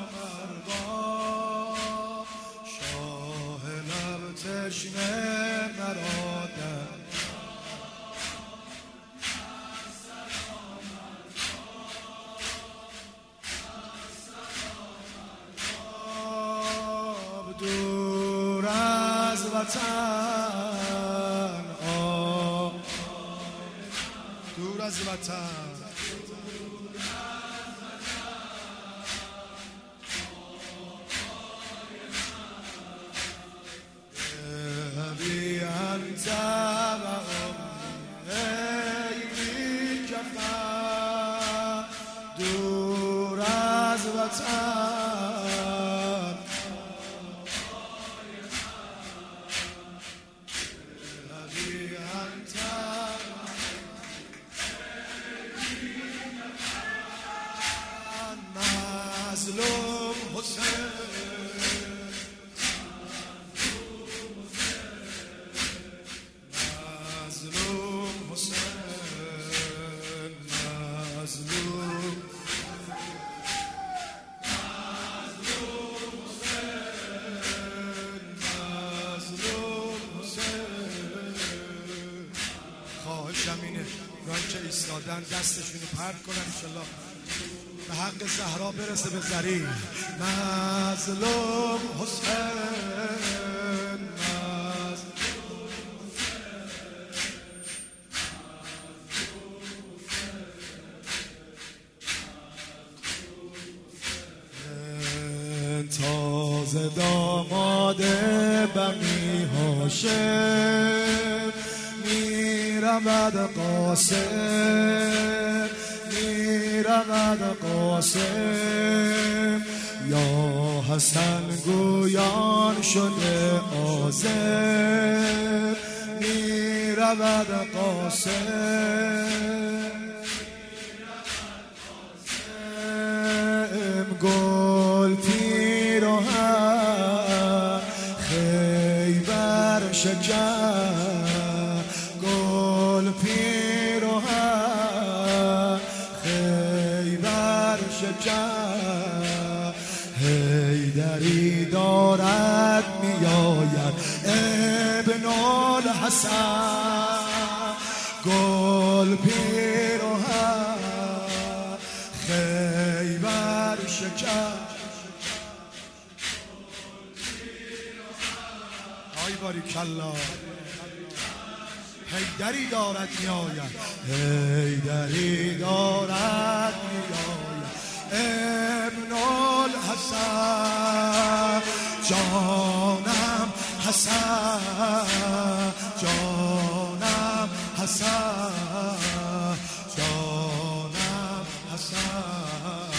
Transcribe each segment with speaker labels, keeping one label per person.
Speaker 1: نامردا شاه لب تشنه مرا در دور از وطن دور از وطن ابی انت و امی بی کفن دور از وطن ابی انت مظلوم حسین مظلوم حسین مظلوم مظلوم حسین خواهشم اینه اونایی که ایستادن دستشونو پرت کنن انشالله به حق زهرا برسه به زری مظلوم حسین تازه داماد بنی هاشم میرود قاسم میرود قاسم یا حسن گویان شده عازم میرود قاسم گل پیراهن خیبر شکر گل پیراهن خیبر شکر حیدری دارد میآید ابن الحسن گل پیراهن خیبر شکر آی باریکالله حیدری دارد میآید حیدری دارد میآید ابن الحسن جانم حسن جانم حسن جانم حسن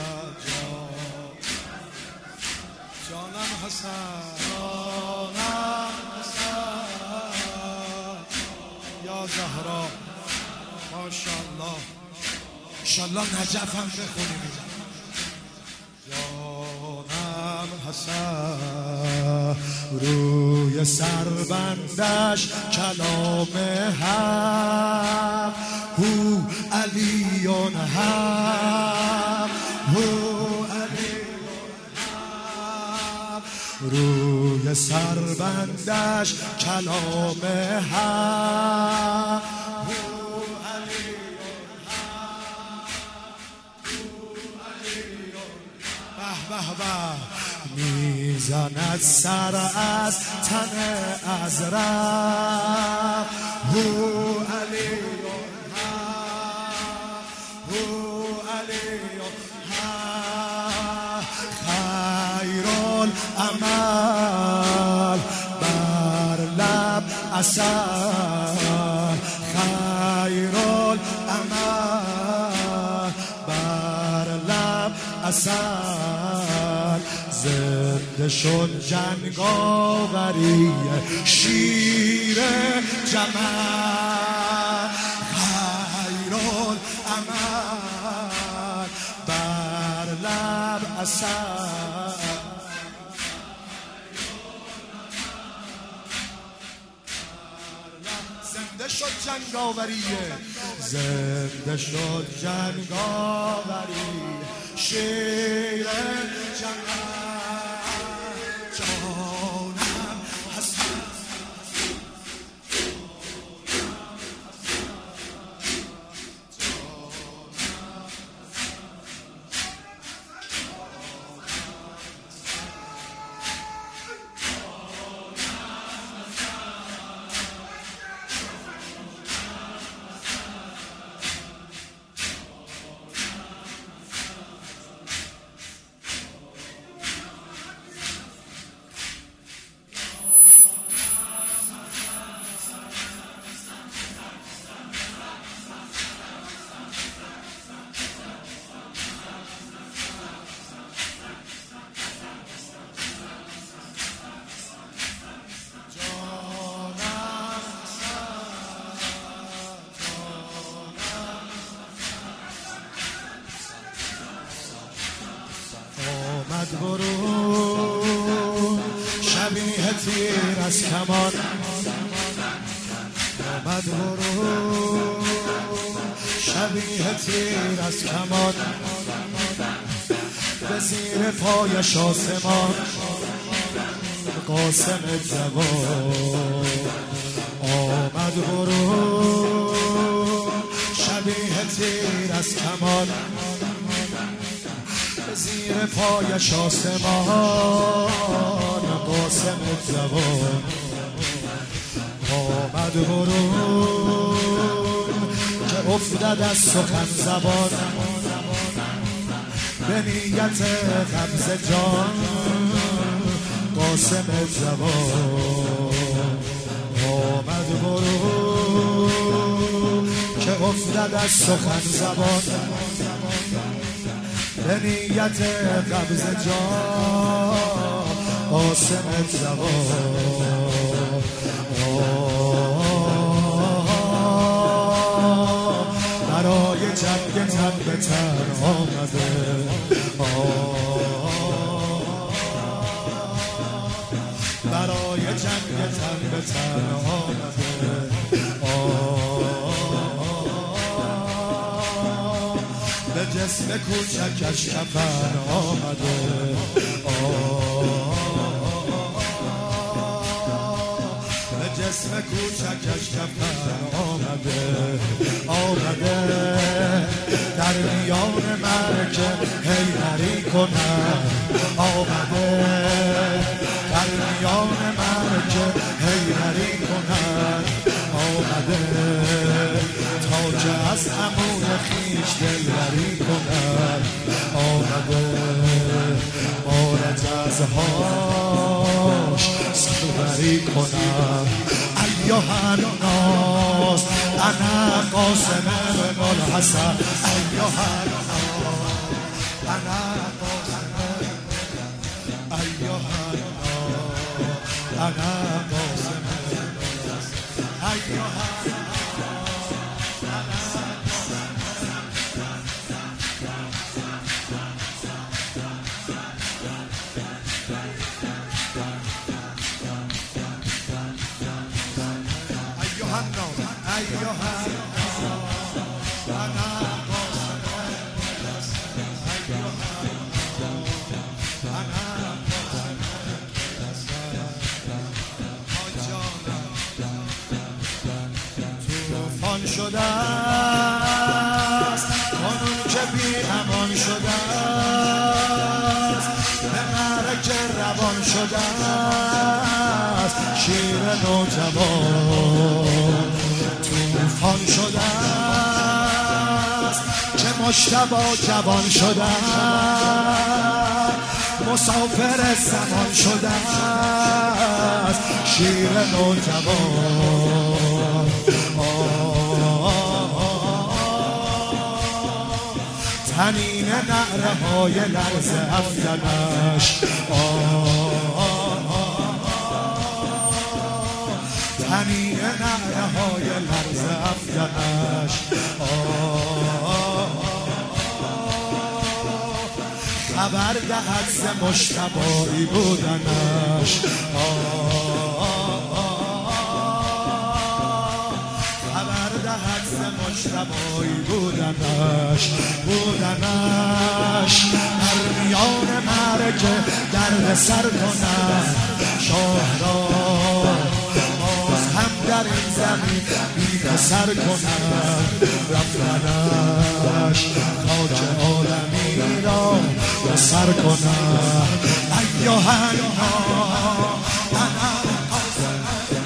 Speaker 1: جانم حسن جانم حسن یا زهرا ماشاءالله انشالله نجف هم بخونیم جانم حسن روی سربندش کلام حق هو علیون حق هو علیون حق روی سربندش کلام حق هو علیون حق به به میزند سر از تن ازرق هو علیون حق هو علیون حق خیرالعمل بر لب عسل خیرالعمل بر لب عسل زنده شد جنگاوری شیر جمل خیرالعمل بر لب عسل زنده شد جنگاوریه زنده شد جنگاوری شیر آمد برون شبیه تیر از کمان، آمد برون شبیه تیر از کمان، به زیر پایش آسمان قاسم جوان آمد برون شبیه تیر از کمان، به زیر پایش آسمان قاسم جوان آمد برون که افتد از سخن زبان، به نیت قبض جان قاسم جوان آمد برون که افتد از سخن زبان، به نیت قبض جان قاسم جوان برای جنگ تن به تن آمده، برای جنگ تن به تن آمده، به جسم کوچکش کفن آمده، به جسم کوچکش کفن آمده، آمده در میان مرکه حیدری کنن، آمده در میان مرکه حیدری کنن، آمده تا که از عموی خویش دلبری کنن، آمده بار جزهاش سوبری کنن. ایها الناس انا قاسم بن الحسن، ایها الناس انا قاسم، ایها الناس انا قاسم، ایها طوفان شده است کنون که بی امان شده است، به معرکه روان شده است شیر نوجوان. طوفان شده است که مجتبی جوان شده است، مسافر زمان شده است شیر نوجوان. تنین نعره های لرز افکنش، تنین نعره های لرز افکنش، خبر دهد ز مجتبی بودنش، خبر دهد ز مجتبی بودنش، بودنش در میان معرکه درد سر کنند شاه را، باز هم در این زمین بی پسر کنند رفتنش، خاک عالمی را به سر کنند. ایها الناس انا قاسم،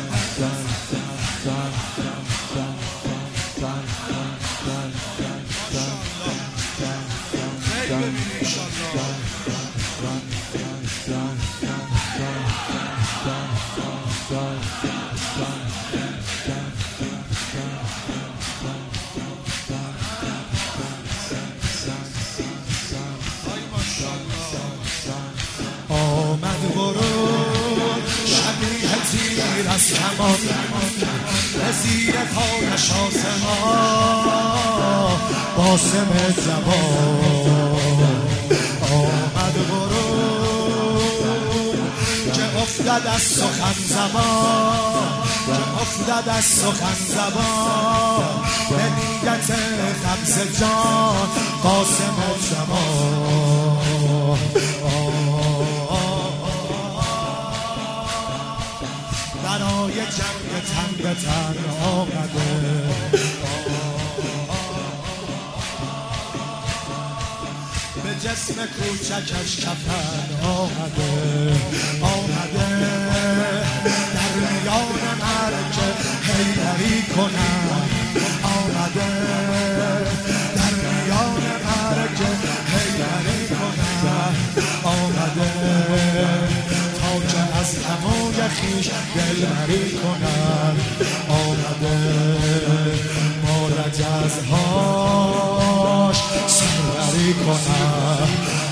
Speaker 1: آمد برون شبیه تیر از کمان، به زیر پایش آسمان قاسم جوان آمد برون افتد از سخن زبان، که افتد از سخن زبان، به نیت قبض جان قاسم جوان. برای جنگ تن به تن آمده، به جسم کوچکش کفن آمده، در میان مرگ حیدری کنن، آمده در میان مرگ حیدری کنن، آمده تا که از عموی خویش دلبری کنن، آمده ما رجزهاش سربری کنن.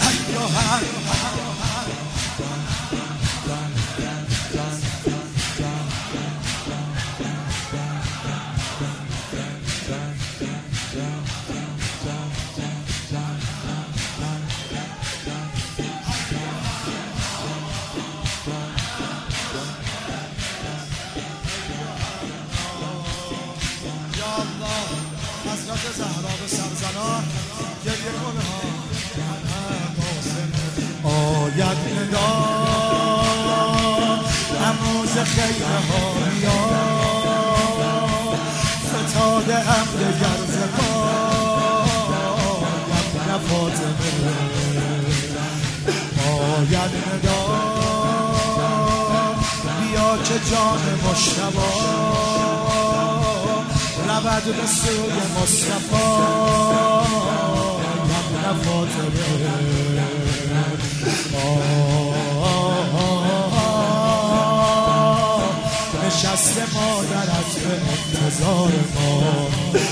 Speaker 1: حضرت زهرا به سرزنان گریه کنه ها، آید ندا نموز خیره ها یا فتاده هم دگر زبان، فاطمه آید ندا بیا که جان مجتبی رود به سوی مصطفی، ابن فاطمه نشست مادرت به انتظار ما،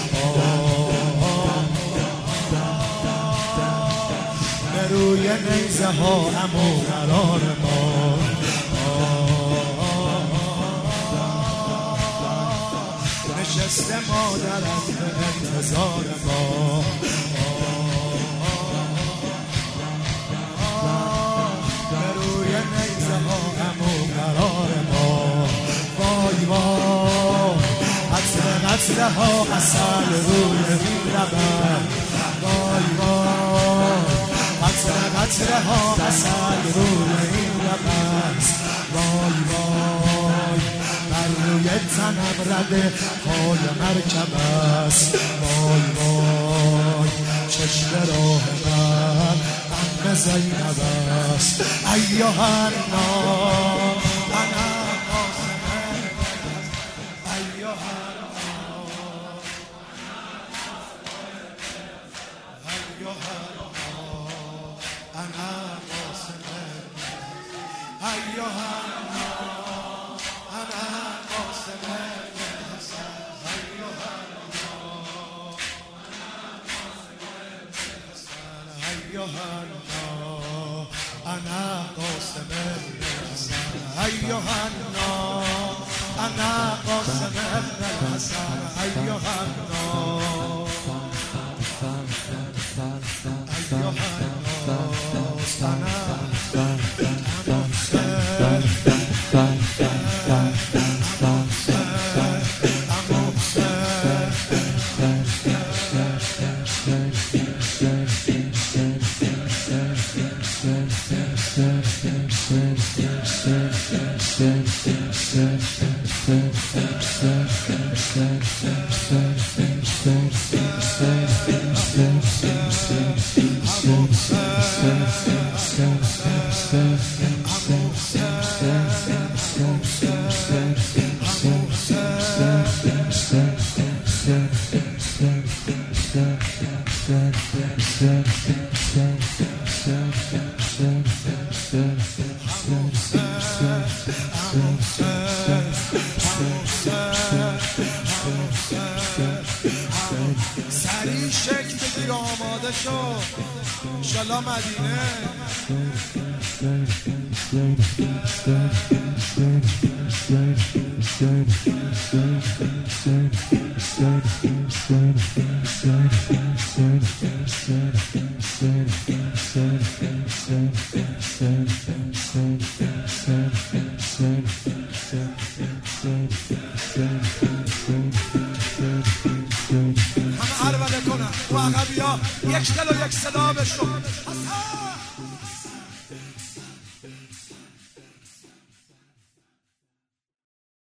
Speaker 1: به روی نیزه ها عمو قرار ما، نشست مادرت به انتظار ما، به روی نیزه ها عمو قرار ما. وای وای قطره ها عسل روی این لبن، وای وای قطره ها عسل روی این لبن، وای وای بر روی تنم رده پای مرکب است، وای وای چشم راه من غم زینب است. ایها الناس انا قاسم، ایها الناس، ایها الناس انا قاسم، ایها الناس انا قاسم الحسن، ایها الناس ایها الناس انا قاسم الحسن، ایها الناس انا قاسم الحسن، ایها الناس ایها الناس سریع شکل بگیر آماده شو انشالله مدینه. یک دل و یک صدا بشو.